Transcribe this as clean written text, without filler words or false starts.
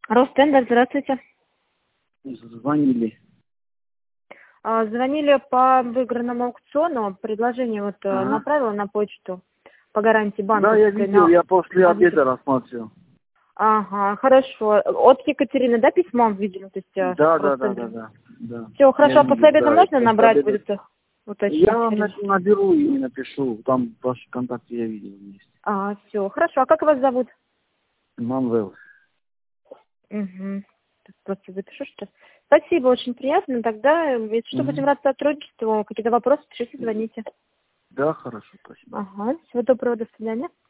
Ростендер, здравствуйте. Звонили. Звонили по выигранному аукциону. Предложение Ага. направила на почту по гарантии Да, банковской. я видел, я после обеда рассмотрел. Ага, хорошо. От Екатерины, да, письмо видели? То есть, Да. Ростендер. Да. Все, хорошо. Я После видел, обеда да, можно после набрать обеда. будет уточнить? Я наберу и напишу. Там ваши контакты я видел есть. Все, хорошо. А как вас зовут? Манвел. Угу. Просто запишу, что. Спасибо, очень приятно. Тогда, если что, будем рады сотрудничеству. Какие-то вопросы, пишите, звоните. Да, хорошо, спасибо. Ага, всего доброго, до свидания.